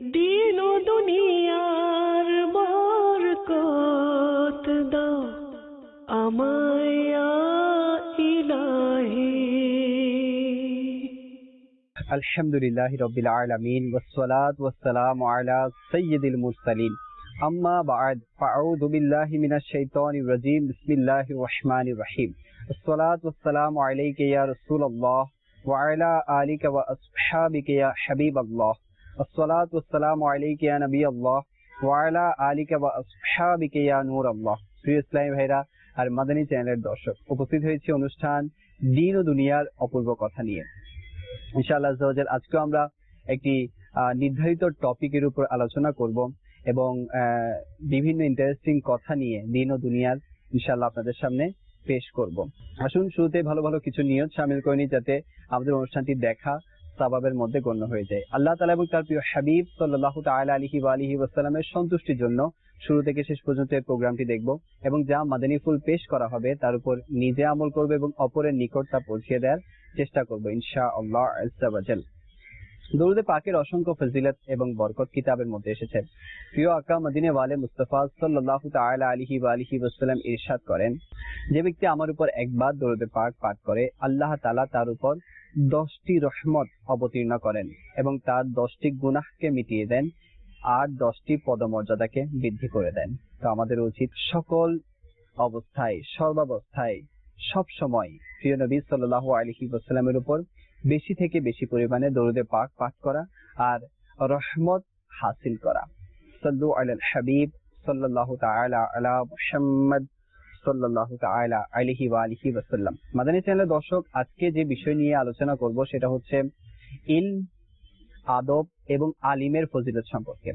দিন ও দুনিয়ার বরকত দাও আমায় ইয়া ইলাহি। আলহামদুলিল্লাহি রাব্বিল আলামিন ওয়াসসালাতু ওয়াসসালামু আলা সাইয়্যিদিল মুরসালিন। আম্মা বা'দ, ফাআউযু বিল্লাহি মিনাশ শাইতানির রাজীম। বিসমিল্লাহির রাহমানির রাহিম। আসসালাতু ওয়াসসালামু আলাইকা ইয়া রাসূলুল্লাহ ওয়া আলা আলিকা ওয়া আসহাবিকা ইয়া হাবিবাল্লাহ। আসসালাতু ওয়াসসালামু আলাইকা ইয়া নবিয়াল্লাহ ওয়া আলা আলিকা ওয়া আসহাবিকা ইয়া নূরাল্লাহ। প্রিয় ইসলামী ভাইরা আর মাদানী চ্যানেলের দর্শক, উপস্থিত হয়েছে অনুষ্ঠান দ্বীন ও দুনিয়ার অপূর্ব কথা নিয়ে। ইনশাআল্লাহ আজ্জা ওয়া জাল আজকে আমরা একটি নির্ধারিত টপিকের উপর আলোচনা করব এবং বিভিন্ন ইন্টারেস্টিং কথা নিয়ে দ্বীন ও দুনিয়ার ইনশাআল্লাহ আপনাদের সামনে পেশ করব। আসুন শুরুতে ভালো ভালো কিছু নিয়ত শামিল করে নিই, যাতে আমাদের অনুষ্ঠানটি দেখা সাবাবের মধ্যে গণ্য হয়ে যায়। আল্লাহ তাআলা এবং তার প্রিয় হাবিব সাল্লাল্লাহু তাআলা আলাইহি ওয়া আলিহি ওয়াসাল্লামের সন্তুষ্টির জন্য শুরু থেকে শেষ পর্যন্ত এই প্রোগ্রামটি দেখব এবং যা মাদানী ফুল পেশ করা হবে তার উপর নিজে আমল করব এবং অপরের নিকট তা পৌঁছে দেওয়ার চেষ্টা করব ইনশাআল্লাহ আজ্জা ওয়া জাল। দরুদে পাকের অসংখ্য ফজিলত এবং বরকত কিতাবের মধ্যে এসেছে। প্রিয় আকা মদিনা ওয়ালে মুস্তাফা সাল্লাল্লাহু তাআলা আলাইহি ওয়া আলিহি ওয়াসাল্লাম ইরশাদ করেন, যে ব্যক্তি আমার উপর একবার দরুদে পাক পাঠ করে আল্লাহ তাআলা তার উপর 10টি রহমত অবতীর্ণ করেন এবং তার 10টি গুনাহকে মিটিয়ে দেন আর 10টি পদমর্যাদাকে বৃদ্ধি করে দেন। তো আমাদের উচিত সকল অবস্থায়, সর্বাবস্থায়, সব সময় প্রিয় নবী সাল্লাল্লাহু আলাইহি ওয়াসাল্লামের উপর বেশি থেকে বেশি পরিমাণে দরুদে পাক পাঠ করা আর রহমত হাসিল করা। সাল্লু আলাল হাবিব সাল্লাল্লাহু তাআলা আলা মুহাম্মদ সাল্লাল্লাহু তাআলা আলাইহি ওয়া আলিহি ওয়াসাল্লাম। মাদানী চ্যানেলের দর্শক, আজকে যে বিষয় নিয়ে আলোচনা করব সেটা হচ্ছে ইলম, আদব এবং আলিমের ফজিলত সম্পর্কে।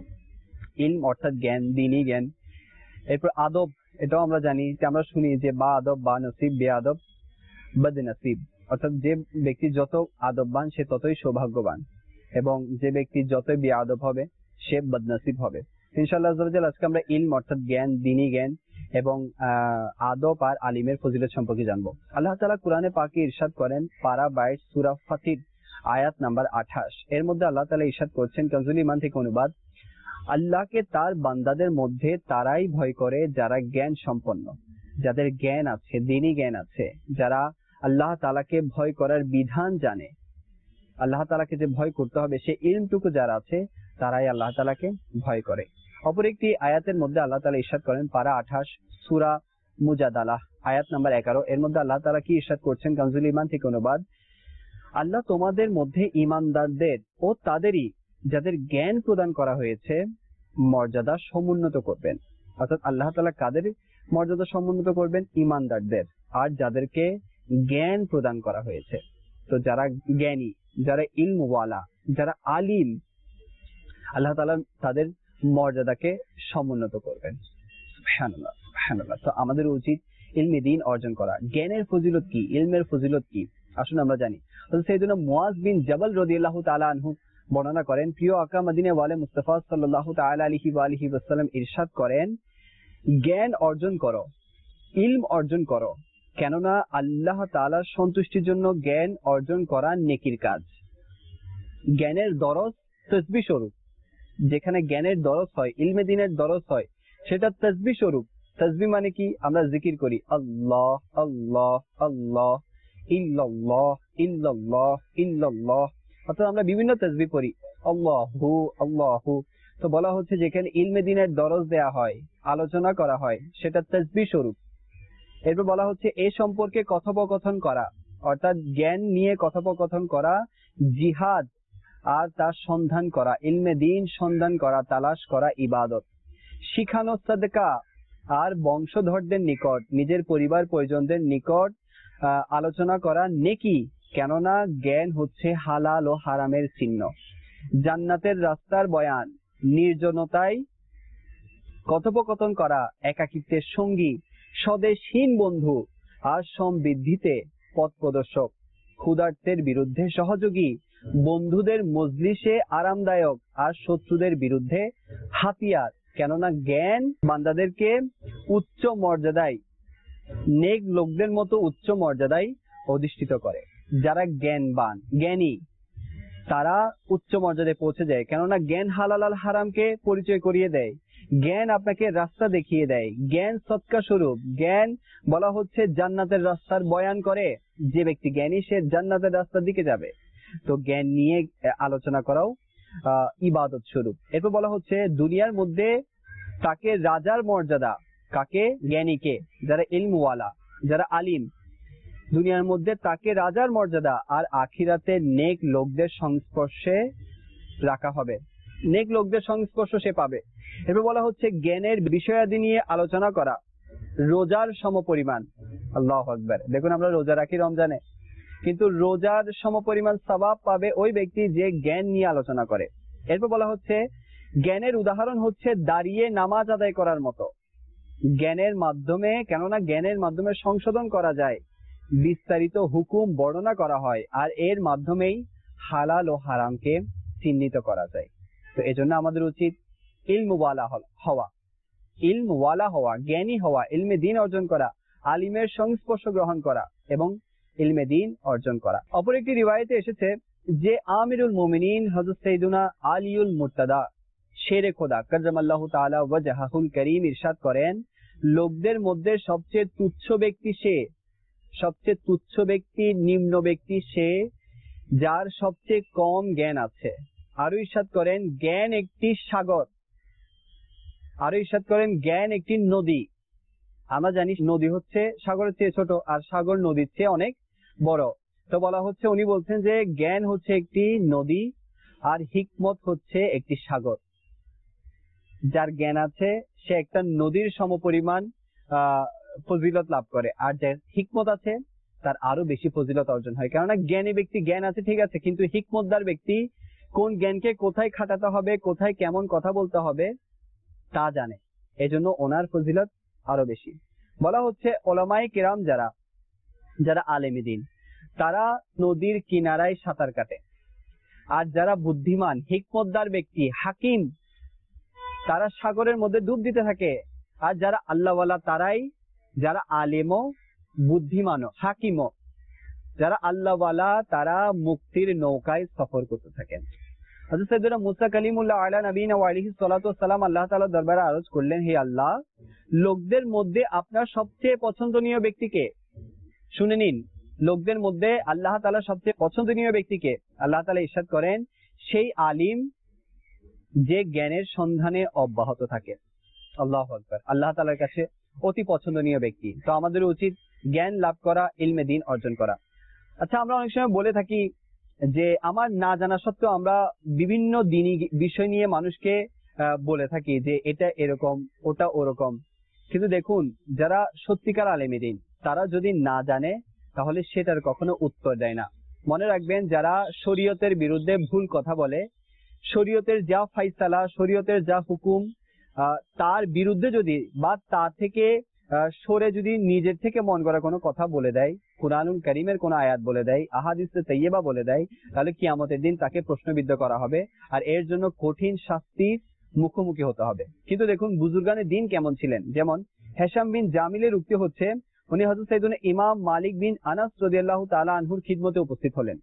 ইলম অর্থাৎ জ্ঞান, দ্বীনি জ্ঞান। এরপর আদব, এটাও আমরা জানি যে আমরা শুনি যে বা আদব বা নসিব, বে আদব বদ নসিব, অর্থাৎ যে ব্যক্তি যত আদববান সে ততই সৌভাগ্যবান এবং যে ব্যক্তি যতই বে আদব হবে সে বদনসিব হবে। ইনশাআল্লাহ আজ্জা ওয়া জাল আজকে আমরা ইলম অর্থাৎ জ্ঞান, দ্বীনি জ্ঞান এবং আদব আর আলিমের ফজিলত সম্পর্কে জানবো। আল্লাহ তাআলা কোরআনে পাকে ইরশাদ করেন, পারা 22 সূরা ফাতির আয়াত নাম্বার 28, এর মধ্যে আল্লাহ তাআলা ইরশাদ করছেন, কানজুল ঈমান থেকে অনুবাদ, আল্লাহকে তার বান্দাদের মধ্যে তারাই ভয় করে যারা জ্ঞান সম্পন্ন, যাদের জ্ঞান আছে, দ্বীনি জ্ঞান আছে, যারা আল্লাহ তাআলাকে ভয় করার বিধান জানে, আল্লাহ তাআলাকে যে ভয় করতে হবে সে ইলমটুকু যারা আছে তারাই আল্লাহ তাআলাকে ভয় করে। অপর একটি আয়াতের মধ্যে আল্লাহ তাআলা ইরশাদ করেন, পারা 28 সূরা মুজাদালাহ আয়াত নাম্বার 11, এর মধ্যে আল্লাহ তাআলা কি ইরশাদ করছেন, কানজুল ঈমান থেকে অনুবাদ, আল্লাহ তোমাদের মধ্যে ঈমানদারদের ও তাদেরই যাদের জ্ঞান প্রদান করা হয়েছে মর্যাদা সমুন্নত করবেন। অর্থাৎ আল্লাহ তাআলা কাদের মর্যাদা সমুন্নত করবেন? ঈমানদারদের আর যাদেরকে জ্ঞান প্রদান করা হয়েছে। তো যারা জ্ঞানী, যারা ইলমওয়ালা, যারা আলিম, আল্লাহ তাআলা তাদের মর্যাদাকে সমুন্নত করবেন। সুবহানাল্লাহ, সুবহানাল্লাহ। তো আমাদের উচিত ইলমে দ্বীন অর্জন করা। জ্ঞানের ফজিলত কি, ইলমের ফজিলত কি, আসুন আমরা জানি। সাইয়েদুনা মুআজ বিন জাবাল রাদিয়াল্লাহু তাআলা আনহু বর্ণনা করেন, প্রিয় আকা মদিনা ওয়ালে মুস্তাফা সাল্লাল্লাহু তাআলা আলাইহি ওয়া আলিহি ওয়াসাল্লাম ইরশাদ করেন, জ্ঞান অর্জন করো, ইলম অর্জন করো, কেননা আল্লাহ তাআলার সন্তুষ্টির জন্য জ্ঞান অর্জন করা নেকির কাজ। জ্ঞানের দরজ তাসবিহ স্বরূপ, যেখানে জ্ঞানের দরজ হয়, ইলমে দ্বীনের দরজ হয়, সেটা তাসবিহ স্বরূপ। তাসবিহ মানে কি? আমরা জিকির করি আল্লাহ আল্লাহ আল্লাহ, ইল্লাল্লাহ ইল্লাল্লাহ ইল্লাল্লাহ, অর্থাৎ আমরা বিভিন্ন তাসবিহ পড়ি আল্লাহু আল্লাহু। তো বলা হচ্ছে যেখানে ইলমে দ্বীনের দরজ দেয়া হয়, আলোচনা করা হয়, সেটা তাসবিহ স্বরূপ। এরপর বলা হচ্ছে এ সম্পর্কে কথোপকথন করা, অর্থাৎ জ্ঞান নিয়ে কথোপকথন করা, জিহাদ আর তার সন্ধান করা, ইলমে দ্বীন সন্ধান করা, তালাশ করা ইবাদত। শিখানো সাদকা আর বংশধরদের নিকট, নিজের পরিবার পরিজনদের নিকট আলোচনা করা নেকি, কেননা জ্ঞান হচ্ছে হালাল ও হারামের চিহ্ন। জান্নাতের রাস্তার বয়ান, নির্জনতায় কথোপকথন করা, একাকিত্বের সঙ্গী, স্বদেশহীন বন্ধু আর সমৃদ্ধিতে পথ প্রদর্শক, ক্ষুধার্তের বিরুদ্ধে সহযোগী, বন্ধুদের মজলিসে আরামদায়ক আর শত্রুদের বিরুদ্ধে হাতিয়ার, কেননা জ্ঞান বান্দাদেরকে উচ্চ মর্যাদায়, নেক লোকদের মতো উচ্চ মর্যাদায় অধিষ্ঠিত করে। যারা জ্ঞানবান, জ্ঞানী, তারা উচ্চ মর্যাদায় পৌঁছে যায়, কেননা জ্ঞান হালাল আর হারামকে পরিচয় করিয়ে দেয়, জ্ঞান আপনাকে রাস্তা দেখিয়ে দেয়, জ্ঞান সৎকা স্বরূপ, জ্ঞান বলা হচ্ছে জান্নাতের রাস্তার বয়ান করে। যে ব্যক্তি জ্ঞানী সে জান্নাতের রাস্তার দিকে যাবে। তো জ্ঞান নিয়ে আলোচনা করাও ইবাদত স্বরূপ। এরপর বলা হচ্ছে দুনিয়ার মধ্যে তাকে রাজার মর্যাদা কাকে? জ্ঞানীকে, যারা ইলমওয়ালা, যারা আলিম, দুনিয়ার মধ্যে তাকে রাজার মর্যাদা, আর আখিরাতে নেক লোকদের সংস্পর্শে রাখা হবে, নেক লোকদের সংস্পর্শ সে পাবে। এরপর বলা হচ্ছে জ্ঞানের বিষয়াদি নিয়ে আলোচনা করা রোজার সমপরিমাণ। আল্লাহু আকবার। দেখুন আমরা রোজা রাখি রমজানে, কিন্তু রোজার সমপরিমাণ সওয়াব পাবে ওই ব্যক্তি যে জ্ঞান নিয়ে আলোচনা করে। এরপর বলা হচ্ছে জ্ঞানের উদাহরণ হচ্ছে দাঁড়িয়ে নামাজ আদায় করার মতো। জ্ঞানের মাধ্যমে, কেননা জ্ঞানের মাধ্যমে সংশোধন করা যায়, বিস্তারিত হুকুম বর্ণনা করা হয়, আর এর মাধ্যমেই হালাল ও হারামকে চিহ্নিত করা যায়। তো এজন্য আমাদের উচিত ইলমওয়ালা হওয়া, ইলমওয়ালা হওয়া, জ্ঞানী হওয়া, ইলমে দ্বীন অর্জন করা, আলিমের সংস্পর্শ গ্রহণ করা এবং ইলমে দ্বীন অর্জন করা। অপর একটি রিওয়ায়েতে এসেছে যে আমিরুল মুমিনিন হযরত সাইয়্যিদুনা আলিউল মুর্তাদা শেরে খোদা কাররামাল্লাহু তাআলা ওয়াজহাহুল কারীম ইরশাদ করেন, লোকদের মধ্যে সবচেয়ে তুচ্ছ ব্যক্তি সে, সবচেয়ে তুচ্ছ ব্যক্তি, নিম্ন ব্যক্তি সে যার সবচেয়ে কম জ্ঞান আছে। আরো ইরশাদ করেন জ্ঞান একটি সাগর, আরো ইরশাদ করেন জ্ঞান একটি নদী। আমরা জানি নদী হচ্ছে সাগরের চেয়ে ছোট, আর সাগর নদীর চেয়ে অনেক বড়। তো বলা হচ্ছে, উনি বলছেন যে জ্ঞান হচ্ছে একটি নদী আর হিকমত হচ্ছে একটি সাগর। যার জ্ঞান আছে সে একটা নদীর সমপরিমাণ ফজিলত লাভ করে, আর যার হিকমত আছে তার আরো বেশি ফজিলত অর্জন হয়। কেননা জ্ঞানী ব্যক্তি জ্ঞান আছে ঠিক আছে, কিন্তু হিকমতদার ব্যক্তি কোন জ্ঞানকে কোথায় খাটাতে হবে, কোথায় কেমন কথা বলতে হবে তা জানে, এজন্য ওনার ফজিলত আরো বেশি। বলা হচ্ছে ওলামায়ে কেরাম যারা, যারা আলেমে দ্বীন, তারা নদীর কিনারায় সাঁতার কাটে, আর যারা বুদ্ধিমান হিকমতদার ব্যক্তি হাকিম তারা সাগরের মধ্যে ডুব দিতে থাকে। আর যারা আল্লাহওয়ালা তারাই, যারা আলেমও বুদ্ধিমানও হাকিমও, যারা আল্লাহওয়ালা তারা মুক্তির নৌকায় সফর করতে থাকেন। হযরত সাইয়েদনা মুসা কালিমুল্লাহ আলা নবীনা ওয়া আলাইহিস সালাতু ওয়াস সালাম আল্লাহ তাআলার দরবারে আরজ করলেন, হে আল্লাহ, লোকদের মধ্যে আপনার সবচেয়ে পছন্দনীয় ব্যক্তিকে। শুনে নিন, লোকদের মধ্যে আল্লাহ তাআলার সবচেয়ে পছন্দনীয় ব্যক্তিকে। আল্লাহ তাআলা ইরশাদ করেন, সেই আলিম যে জ্ঞানের সন্ধানে অব্যাহত থাকে। আল্লাহু আকবার। আল্লাহ তাআলার কাছে অতি পছন্দনীয় ব্যক্তি। তো আমাদের উচিত জ্ঞান লাভ করা, ইলমে দ্বীন অর্জন করা। আচ্ছা, আমরা অনেক সময় বলে থাকি যে আমার না জানা সত্ত্বেও আমরা বিভিন্ন দ্বীনি বিষয় নিয়ে মানুষকে বলে থাকি যে এটা এরকম, ওটা ওরকম। কিন্তু দেখুন, যারা সত্যিকার আলেমে দ্বীন তারা যদি না জানে তাহলে সেটার কখনো উত্তর দেয় না। মনে রাখবেন, যারা শরীয়তের বিরুদ্ধে ভুল কথা বলে, শরীয়তের যা ফাইসালা, শরীয়তের যা হুকুম, তার বিরুদ্ধে যদি বা তা থেকে সরে যদি নিজের থেকে মন করা কোনো কথা বলে দেয়, কুরআনুল কারীমের কোনো আয়াত বলে দেয়, আহাদিসে তাইয়্যিবা বলে দেয়, তাহলে কিয়ামতের দিন তাকে প্রশ্নবিদ্ধ করা হবে, আর এর জন্য কঠিন শাস্তির মুখোমুখি হতে হবে। কিন্তু দেখুন বুজুর্গানে দ্বীন কেমন ছিলেন। যেমন হেশাম বিন জামিলের উক্তি হচ্ছে, উনি হযরত সাইয়েদনা ইমাম মালিক বিন আনাস রাদিয়াল্লাহু তাআলা আনহুর খিদমতে উপস্থিত হলেন,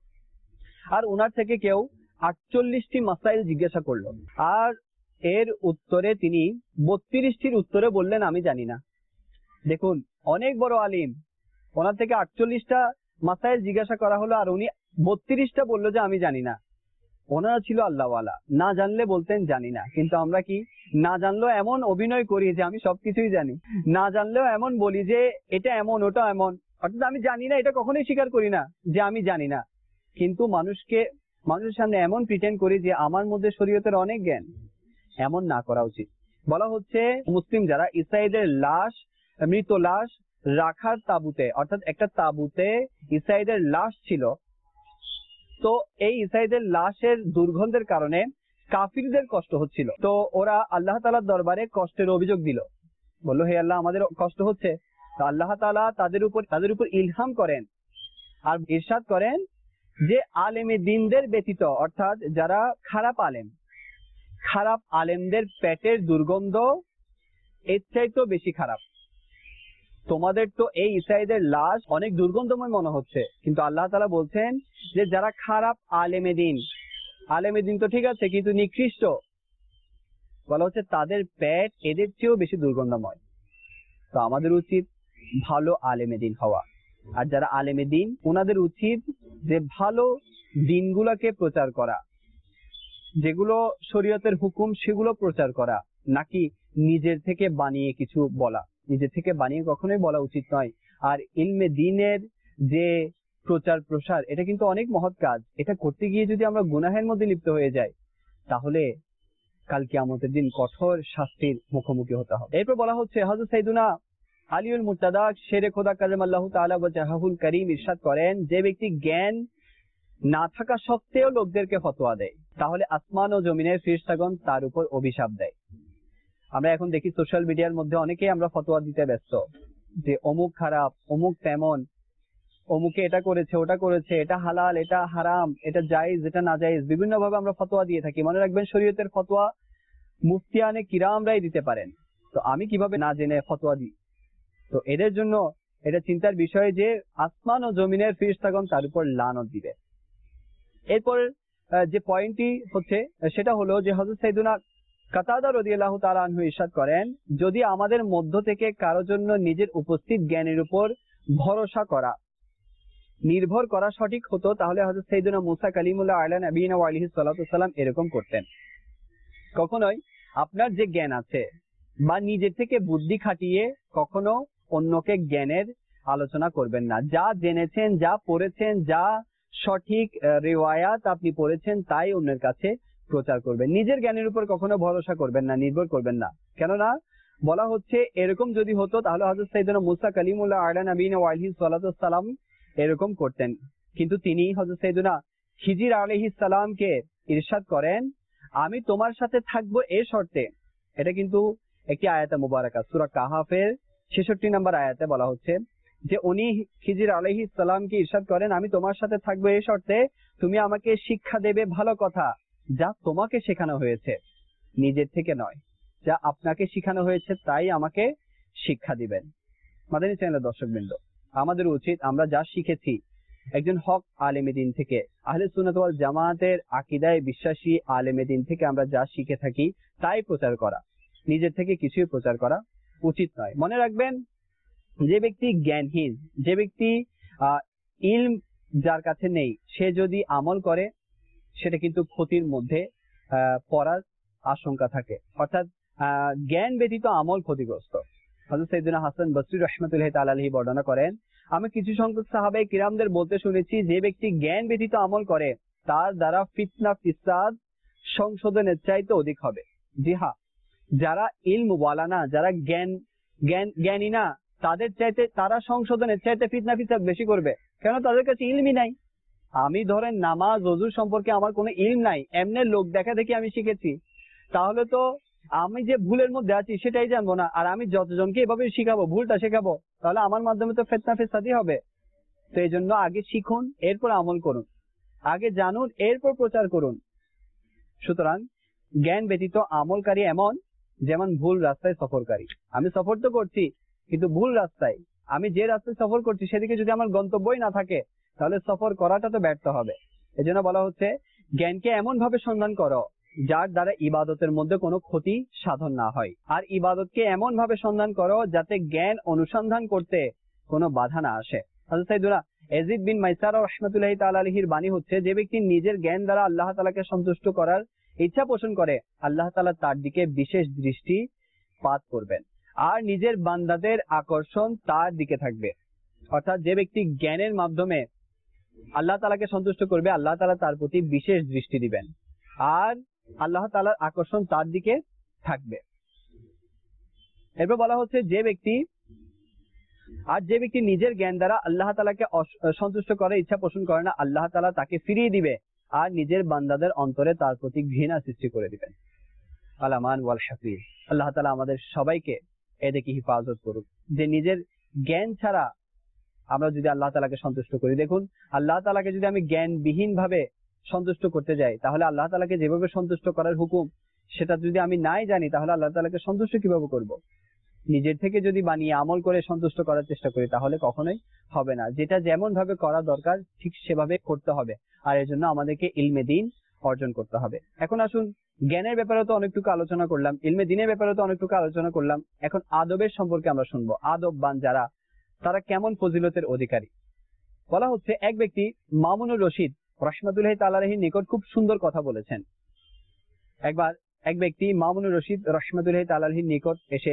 আর ওনার থেকে কেউ 48টি মাসাইল জিজ্ঞাসা করলো, আর এর উত্তরে তিনি 32টির উত্তরে বললেন আমি জানি না। দেখুন, অনেক বড় আলিম, ওনার থেকে 48টা মাসাইল জিজ্ঞাসা করা হলো, আর উনি 32টা বললো যে আমি জানি না। ওনারা ছিল আল্লাহওয়ালা, না জানলে বলতেন জানি না। কিন্তু আমরা কি না জানলেও এমন অভিনয় করি যে আমি সবকিছুই জানি, না জানলেও এমন বলি যে এটা এমন ওটা এমন, অর্থাৎ আমি জানি না এটা কখনোই স্বীকার করি না যে আমি জানি না, কিন্তু মানুষের সামনে এমন প্রিটেন্ড করি যে আমার মধ্যে শরীয়তের অনেক জ্ঞান। এমন না করা উচিত। বলা হচ্ছে মুসলিম যারা ইসরাঈলের লাশ, মৃত লাশ রাখার তাবুতে, অর্থাৎ একটা তাবুতে ইসরাঈলের লাশ ছিল, তো এই ইসরাঈলের লাশের দুর্গন্ধের কারণে কাফিরদের কষ্ট হচ্ছিল। তো ওরা আল্লাহ তাআলার দরবারে কষ্টের অভিযোগ দিল, বলল হে আল্লাহ, আমাদের কষ্ট হচ্ছে। তো আল্লাহ তাআলা তাদের উপর ইলহাম করেন আর ইরশাদ করেন যে আলেমে দ্বীনদের ব্যতীত, অর্থাৎ যারা খারাপ আলেমদের পেটের দুর্গন্ধ এর চাইতেও বেশি খারাপ। তোমাদের তো এই ইসরাঈলদের লাশ অনেক দুর্গন্ধময় মনে হচ্ছে, কিন্তু আল্লাহ তাআলা বলছেন যে যারা খারাপ আলেমে দিন তো ঠিক আছে, কিন্তু নিকৃষ্ট বলা হচ্ছে তাদের পেট এদের চেয়েও বেশি দুর্গন্ধময়। তো আমাদের উচিত ভালো আলেমে দিন হওয়া, আর যারা আলেমে দিন ওনাদের উচিত যে ভালো দিনগুলোকে প্রচার করা, যেগুলো শরীয়তের হুকুম সেগুলো প্রচার করা, নাকি নিজের থেকে বানিয়ে কিছু বলা। নিজের থেকে বানিয়ে কখনোই বলা উচিত নয়। আর ইলমে দ্বীনের যে প্রচার প্রসার, এটা কিন্তু অনেক মহৎ কাজ। এটা করতে গিয়ে যদি আমরা গুনাহের মধ্যে লিপ্ত হয়ে যাই, তাহলে কাল কিয়ামতের দিন কঠোর শাস্তির মুখোমুখি হতে হবে। এরপর বলা হচ্ছে হযরত সাইয়্যিদুনা আলীউল মুর্তাদা শেরে খোদা কাররামাল্লাহু তাআলা ওয়াজহাহুল কারীম ইরশাদ করেন, যে ব্যক্তি জ্ঞান না থাকা সত্ত্বেও লোকদেরকে ফতোয়া দেয়, তাহলে আসমান ও জমিনের ফেরেশতাগণ তার উপর অভিশাপ দেয়। আমরা এখন দেখি সোশ্যাল মিডিয়ার মধ্যে অনেকেই আমরা ফতোয়া দিতে ব্যস্ত, যে অমুক খারাপ, অমুক তেমন, অমুকে এটা করেছে, ওটা করেছে, এটা হালাল, এটা হারাম, এটা জায়েজ, এটা না জায়েজ, বিভিন্ন ভাবে আমরা ফতোয়া দিয়ে থাকি। মনে রাখবেন, শরীয়তের ফতোয়া মুফতিয়ানে কিরামরাই দিতে পারেন, তো আমি কিভাবে না জেনে ফতোয়া দিই? তো এদের জন্য এটা চিন্তার বিষয় যে আসমান ও জমিনের ফেরেশতাগণ তার উপর লানত দিবে। এরপর যে পয়েন্টটি হচ্ছে সেটা হলো যে হযরত সাইয়্যিদুনা কাতাদা রাদিয়াল্লাহু তাআলা আনহু ইরশাদ করেন, যদি আমাদের মধ্য থেকে কারো জন্য নিজের উপস্থিত জ্ঞানের উপর ভরসা করা, নির্ভর করা সঠিক হতো, তাহলে হযরত সাইয়্যিদুনা মুসা কালিমুল্লাহ আলা নবিয়িনা ওয়া আলাইহিস সালাতু ওয়াসসালাম এরকম করতেন। কখনোই আপনার যে জ্ঞান আছে বা নিজের থেকে বুদ্ধি খাটিয়ে কখনো অন্যকে জ্ঞানের আলোচনা করবেন না। যা জেনেছেন, যা পড়েছেন, যা সঠিক রিওয়ায়াত আপনি পড়েছেন, তাই অন্যের কাছে প্রচার করবেন। নিজের জ্ঞানের উপর কখনো ভরসা করবেন না, নির্ভর করবেন না। কেননা বলা হচ্ছে এরকম যদি হতো তাহলে হযরত সাইয়্যিদুনা মুসা কালিমুল্লাহ আলা নবিয়িনা ওয়া আলাইহিস সালাতু ওয়াসসালাম এরকম করতেন। কিন্তু তিনি হযরত সাইয়্যিদুনা খিজির আলাইহিস সালামকে ইরশাদ করেন, আমি তোমার সাথে থাকবো এই শর্তে। এটা কিন্তু একটি আয়াতে মুবারাকা, সূরা কাহাফের 66 নম্বর আয়াতে বলা হচ্ছে যে উনি খিজির আলাইহিস সালামকে ইরশাদ করেন, আমি তোমার সাথে থাকবো এই শর্তে, তুমি আমাকে শিক্ষা দেবে ভালো কথা, যা তোমাকে শেখানো হয়েছে, নিজের থেকে নয়। যা আপনাকে শেখানো হয়েছে তাই আমাকে শিক্ষা দিবেন। মাদানী চ্যানেলের দর্শকবৃন্দ, আমাদের উচিত আমরা যা শিখেছি একজন হক আলেমে দ্বীন থেকে, আহলে সুন্নাত ওয়াল জামাতের আকীদায় বিশ্বাসী আলেমে দ্বীন থেকে আমরা যা শিখে থাকি তাই প্রচার করা, নিজের থেকে কিছুই প্রচার করা উচিত নয়। মনে রাখবেন, যে ব্যক্তি জ্ঞানহীন, যে ব্যক্তি ইলম যার কাছে নেই, সে যদি আমল করে সেটা কিন্তু ক্ষতির মধ্যে পড়ার আশঙ্কা থাকে। অর্থাৎ জ্ঞান ব্যতীত আমল ক্ষতিগ্রস্ত। হযরত সাইয়্যিদুনা হাসান বসরি রাহমাতুল্লাহি তাআলা আলাইহি বর্ণনা করেন, আমি কিছু সংখ্যক সাহাবায়ে কিরামদের বলতে শুনেছি, যে ব্যক্তি জ্ঞান ব্যতীত আমল করে তার দ্বারা ফিতনা ফিসাদ সংশোধনের চাইতে অধিক হবে। জি হ্যাঁ, যারা ইলম ওয়ালা না, যারা জ্ঞানী না, তাদের চাইতে, তারা সংশোধনের চাইতে ফিতনা ফিসাদ বেশি করবে। কেন? তাদের কাছে ইলমই নাই। আমি ধরেন নামাজ ওযু সম্পর্কে আমার কোনো ইলম নাই, এমনি লোক দেখা দেখি আমি শিখেছি, তাহলে তো আমি যে ভুলের মধ্যে আছি সেটাই জানবো না, আর আমি যতজনকে এভাবে শিখাবো, ভুলটা শেখাবো, তাহলে আমার মাধ্যমে তো ফিতনা ফিসাদই হবে। তো এই জন্য আগে শিখুন, এরপর আমল করুন, আগে জানুন, এরপর প্রচার করুন। সুতরাং জ্ঞান ব্যতীত আমলকারী এমন যেমন ভুল রাস্তায় সফরকারী। আমি সফর তো করছি কিন্তু ভুল রাস্তায়, আমি যে রাস্তায় সফর করছি সেদিকে যদি আমার গন্তব্যই না থাকে তাহলে সফর করাটা তো ব্যর্থ হবে। এজন্য বলা হচ্ছে জ্ঞানকে এমন ভাবে সন্ধান করো যার দ্বারা ইবাদতের মধ্যে কোনো ক্ষতি সাধন না হয়, আর ইবাদতকে এমন ভাবে সন্ধান করো যাতে জ্ঞান অনুসন্ধান করতে কোনো বাধা না আসে। হযরত সাইয়্যিদুনা ইয়াজিদ বিন মাইসারা রাহমাতুল্লাহি তাআলা আলাইহির বাণী হচ্ছে, যে ব্যক্তি নিজের জ্ঞান দ্বারা আল্লাহ তাআলাকে সন্তুষ্ট করার ইচ্ছা পোষণ করে, আল্লাহ তাআলা তার দিকে বিশেষ দৃষ্টিপাত করবেন, আর নিজের বান্দাদের আকর্ষণ তার দিকে থাকবে। অর্থাৎ যে ব্যক্তি জ্ঞানের মাধ্যমে আল্লাহ তাআলাকে সন্তুষ্ট করবে, আল্লাহ তাআলা তার প্রতি বিশেষ দৃষ্টি দিবেন, আর আল্লাহ তাআলার আকর্ষণ তার দিকে থাকবে। এরপর বলা হচ্ছে যে ব্যক্তি নিজের জ্ঞান দ্বারা আল্লাহ তাআলাকে সন্তুষ্ট করার ইচ্ছা পোষণ করে না, আল্লাহ তাআলা তাকে ফিরিয়ে দিবে আর নিজের বান্দাদের অন্তরে তার প্রতি ঘৃণা সৃষ্টি করে দিবেন। আলামান ওয়াল হাফিজ। আল্লাহ তাআলা আমাদের সবাইকে এদিকে হেফাজত করুক, যে নিজের জ্ঞান ছাড়া আমরা যদি আল্লাহ তাআলাকে সন্তুষ্ট করি। দেখুন, আল্লাহ তাআলাকে যদি আমি জ্ঞানবিহীন ভাবে সন্তুষ্ট করতে যাই, তাহলে আল্লাহ তাআলাকে যেভাবে সন্তুষ্ট করার হুকুম সেটা যদি আমি নাই জানি, তাহলে আল্লাহ তাআলাকে সন্তুষ্ট কিভাবে করব? নিজের থেকে যদি বানিয়ে আমল করে সন্তুষ্ট করার চেষ্টা করি তাহলে কখনোই হবে না। যেটা যেমন ভাবে করা দরকার ঠিক সেভাবে করতে হবে, আর এর জন্য আমাদেরকে ইলমে দ্বীন অর্জন করতে হবে। এখন আসুন, জ্ঞানের ব্যাপারে তো অনেকটুকু আলোচনা করলাম, ইলমে দ্বীনের ব্যাপারে তো অনেকটুকু আলোচনা করলাম, এখন আদবের সম্পর্কে আমরা শুনবো। আদববান যারা, তারা কেমন ফজিলতের অধিকারী। বলা হচ্ছে এক ব্যক্তি মামুনুর রশিদ রাহমাতুল্লাহি তাআলা আলাইহির নিকট খুব সুন্দর কথা বলেছেন। একবার এক ব্যক্তি মামুনুর রশিদ রাহমাতুল্লাহি তাআলা আলাইহির নিকট এসে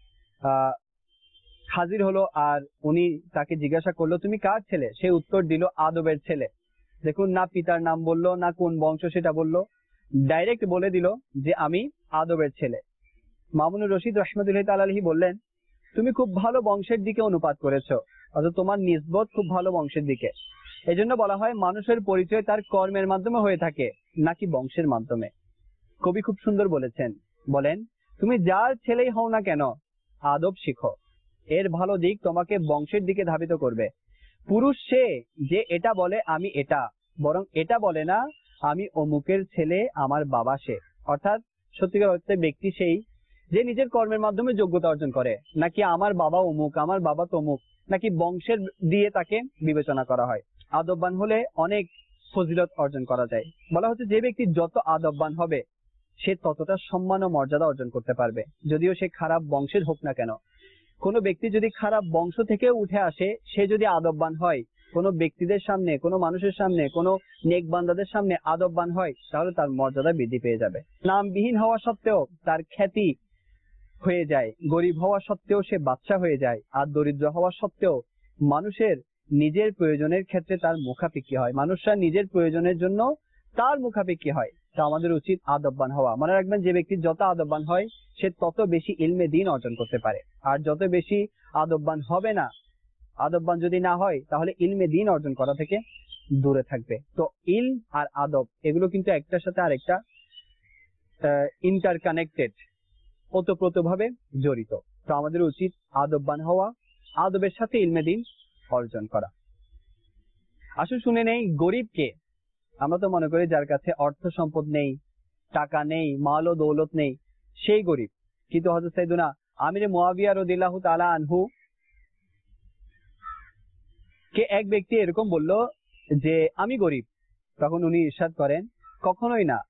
হাজির হলো, আর উনি তাকে জিজ্ঞাসা করলো, তুমি কার ছেলে? সে উত্তর দিল, আদবের ছেলে। দেখুন, না পিতার নাম বললো, না কোন বংশ সেটা বললো, ডাইরেক্ট বলে দিল যে আমি আদবের ছেলে। মামুনুর রশিদ রাহমাতুল্লাহি তাআলা আলাইহি বললেন, তুমি খুব ভালো বংশের দিকে অনুপাত করেছো, অর্থাৎ তোমার নিসবত খুব ভালো বংশের দিকে। এজন্য বলা হয় মানুষের পরিচয় তার কর্মের মাধ্যমে হয়ে থাকে, নাকি বংশের মাধ্যমে। কবি খুব সুন্দর বলেছেন, বলেন, তুমি যার ছেলেই হও না কেন আদব শিখো, এর ভালো দিক তোমাকে বংশের দিকে ধাবিত করবে। পুরুষ সে যে এটা বলে আমি এটা, বরং এটা বলে না আমি অমুকের ছেলে, আমার বাবা সে। অর্থাৎ সত্যিকার অর্থে ব্যক্তি সেই যে নিজের কর্মের মাধ্যমে যোগ্যতা অর্জন করে, নাকি আমার বাবা অমুক, আমার বাবা তমুক, নাকি বংশের দিয়ে তাকে বিবেচনা করা হয়। আদববান হলে অনেক ফজিলত অর্জন করা যায়। বলা হচ্ছে যে ব্যক্তি যত আদববান হবে সে ততটা সম্মান ও মর্যাদা অর্জন করতে পারবে, যদিও সে খারাপ বংশের হোক না কেন। কোনো ব্যক্তি যদি খারাপ বংশ থেকে উঠে আসে, সে যদি আদববান হয়, কোনো ব্যক্তিদের সামনে, কোনো মানুষের সামনে, কোনো নেক বান্দাদের সামনে আদববান হয়, তাহলে তার মর্যাদা বৃদ্ধি পেয়ে যাবে। নামবিহীন হওয়া সত্ত্বেও তার খ্যাতি হয়ে যায়, গরিব হওয়া সত্ত্বেও সে বাদশা হয়ে যায়, আর দরিদ্র হওয়া সত্ত্বেও মানুষের নিজের প্রয়োজনের ক্ষেত্রে তার মুখাপেক্ষী হয়, মানুষরা নিজের প্রয়োজনের জন্য তার মুখাপেক্ষী হয়। তা আমাদের উচিত আদববান হওয়া। মনে রাখবেন, যে ব্যক্তি যত আদববান হয় সে তত বেশি ইলমে দ্বীন অর্জন করতে পারে, আর যত বেশি আদববান হবে না, আদববান যদি না হয় তাহলে ইলমে দ্বীন অর্জন করা থেকে দূরে থাকবে। তো ইলম আর আদব এগুলো কিন্তু একটার সাথে আরেকটা ইন্টারকানেক্টেড, ওতপ্রোতভাবে জড়িত। তো আমাদের উচিত আদববান হওয়া, আদবের সাথে ইলমে দ্বীন অর্জন করা। আসুন শুনে নেই গরিবকে। আমরা তো মনে করি যার কাছে অর্থ সম্পদ নেই, টাকা নেই, মাল ও দৌলত নেই, সেই গরিব। কিন্তু হযরত সাইয়েদুনা আমির মুয়াবিয়া রাদিয়াল্লাহু তাআলা আনহু কে এক ব্যক্তি এরকম বলল যে আমি গরিব। তখন উনি ইরশাদ করেন, কখনোই না,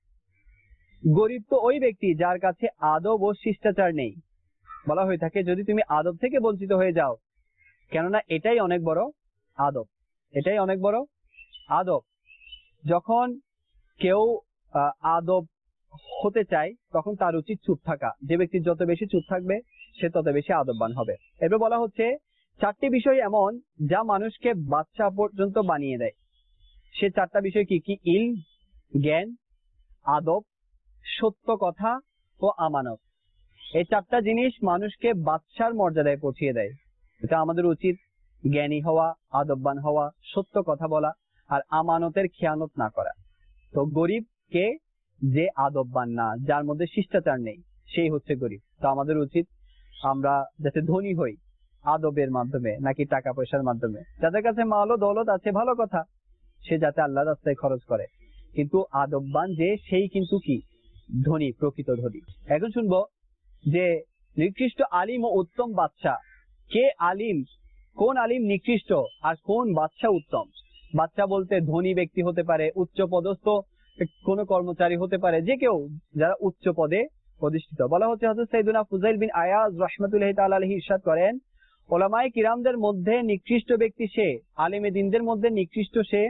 গরিব তো ওই ব্যক্তি যার কাছে আদব ও শিষ্টাচার নেই। বলা হয়ে থাকে যদি তুমি আদব থেকে বঞ্চিত হয়ে যাও, কেননা এটাই অনেক বড় আদব, এটাই অনেক বড় আদব। যখন কেউ আদব হতে চায় তখন তার উচিত চুপ থাকা। যে ব্যক্তি যত বেশি চুপ থাকবে সে তত বেশি আদববান হবে। এবার বলা হচ্ছে চারটি বিষয় এমন যা মানুষকে বাদশা পর্যন্ত বানিয়ে দেয়। সে চারটা বিষয় কি কি? ইলম, জ্ঞান, আদব, সত্য কথা ও আমানত। এই চারটা জিনিস মানুষকে বাদশার মর্যাদায় পৌঁছিয়ে দেয়। এটা আমাদের উচিত জ্ঞানী হওয়া, আদববান হওয়া, সত্য কথা বলা, আর আমানতের খেয়ানত না করা। তো গরিব কে? যে আদববান না, যার মধ্যে শিষ্টাচার নেই, সেই হচ্ছে গরিব। তো আমাদের উচিত আমরা যাতে ধনী হই আদবের মাধ্যমে, নাকি টাকা পয়সার মাধ্যমে। যাদের কাছে মাল ও দৌলত আছে ভালো কথা, সে যাতে আল্লাহর রাস্তায় খরচ করে, কিন্তু আদববান যে সেই কিন্তু কি ধনী, প্রকৃত ধনী। এখন শুনবো যে নিকৃষ্ট আলিম ও উত্তম বাদশা কে? আলিম, কোন আলিম নিকৃষ্ট আর কোন বাদশা উত্তম? বাদশা বলতে ধনী ব্যক্তি হতে পারে, উচ্চ পদস্থ কোন কর্মচারী হতে পারে, যে কেউ যারা উচ্চ পদে অধিষ্ঠিত। বলা হচ্ছে হযরত সাইয়েদুনা ফুযাইল বিন আয়াজ রাহমাতুল্লাহি তাআলা আলাইহি ইরশাদ করেন, উলামায়ে কিরামদের মধ্যে নিকৃষ্ট ব্যক্তি সে, আলেমে দ্বীনদের মধ্যে নিকৃষ্ট সে,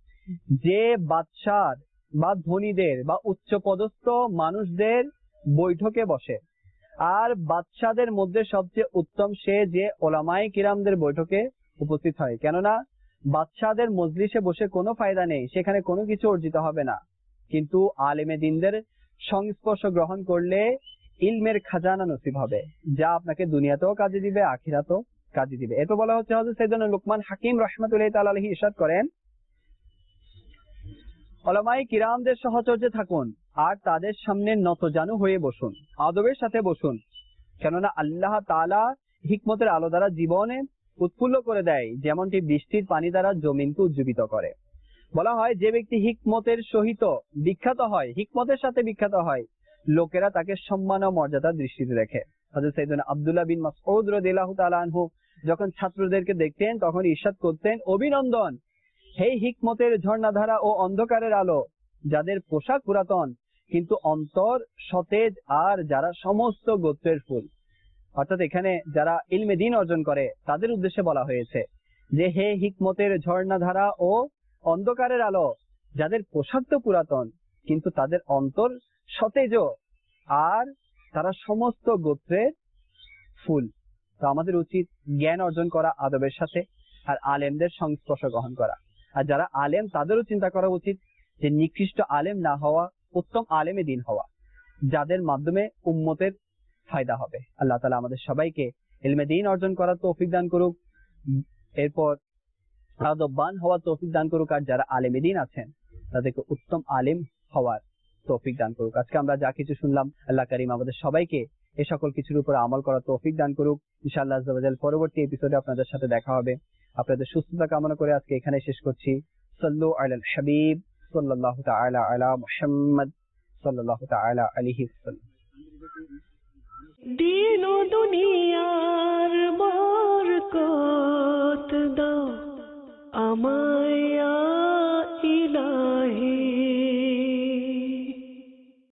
যে বাদশার বা ধনীদের বা উচ্চ পদস্থ মানুষদের বৈঠকে বসে। আর বাদশাদের মধ্যে সবচেয়ে উত্তম সে যে উলামায়ে কিরামদের বৈঠকে উপস্থিত হয়। কেননা বাদশাদের মজলিসে বসে কোনো ফায়দা নেই, সেখানে কোনো কিছু অর্জিত হবে না। কিন্তু আলেমে দ্বীনদের সংস্পর্শ গ্রহণ করলে ইলমের খাজানা নসিব হবে, যা আপনাকে দুনিয়াতেও কাজে দিবে, আখিরাতেও কাজে দিবে। এরপর বলা হচ্ছে হযরত সাইয়েদুনা লুকমান হাকিম রাহমাতুল্লাহি তাআলা আলাইহি ইরশাদ করেন, উলামায়ে কিরামদের সহচর্যে থাকুন আর তাদের সামনে নতজানু হয়ে বসুন, আদবের সাথে বসুন। কেননা আল্লাহ তাআলা হিকমতের আলো দ্বারা জীবনে উৎফুল্ল করে দেয়, যেমনটি বৃষ্টির পানি দ্বারা জমিনকে উজ্জীবিত করে। বলা হয় যে ব্যক্তি হিকমতের সহিত বিখ্যাত হয়, হিকমতের সাথে বিখ্যাত হয়, লোকেরা তাকে সম্মান ও মর্যাদার দৃষ্টিতে দেখে। হযরত সাইয়েদনা আব্দুল্লাহ বিন মাসউদ রাদিয়াল্লাহু তাআলা আনহু যখন ছাত্রদেরকে দেখতেন তখন ইরশাদ করতেন, অভিনন্দন হে হিকমতের ঝর্ণাধারা ও অন্ধকারের আলো, যাদের পোশাক পুরাতন কিন্তু অন্তর সতেজ, আর যারা সমস্ত গোত্রের ফুল। অর্থাৎ এখানে যারা ইলমে দ্বীন অর্জন করে তাদের উদ্দেশ্যে বলা হয়েছে যে হে হিকমতের ঝর্ণাধারা ও অন্ধকারের আলো, যাদের পোশাক তো পুরাতন কিন্তু তাদের অন্তর সতেজ, আর তারা সমস্ত গোত্রের ফুল। তো আমাদের উচিত জ্ঞান অর্জন করা আদবের সাথে, আর আলেমদের সংস্পর্শ গ্রহণ করা। আর যারা আলেম তাদেরও চিন্তা করা উচিত যে নিকৃষ্ট আলেম না হওয়া, উত্তম আলেমে দ্বীন হওয়া, যাদের মাধ্যমে উম্মতের ফায়দা হবে। আল্লাহ তাআলা আমাদের সবাইকে ইলমে দ্বীন অর্জন করার তৌফিক দান করুক, এরপর আদববান হওয়ার তৌফিক দান করুক, আর যারা আলেমে দ্বীন আছেন তাদেরকে উত্তম আলেম হওয়ার তৌফিক দান করুক। আজকে আমরা যা কিছু শুনলাম, আল্লাহ কারীম আমাদের সবাইকে এ সকল কিছুর উপর আমল করার তৌফিক দান করুক। ইনশাআল্লাহ আজ্জা ওয়া জাল পরবর্তী এপিসোডে আপনাদের সাথে দেখা হবে। আপনাদের সুস্থতা কামনা করে আজকে এখানে শেষ করছি। সাল্লু আলাল হাবিব সাল্লাল্লাহু তাআলা আলা মুহাম্মদ সাল্লাল্লাহু তাআলা আলাইহি ওয়াসাল্লাম। দিন ও দুনিয়ার বরকত দাও আমায়।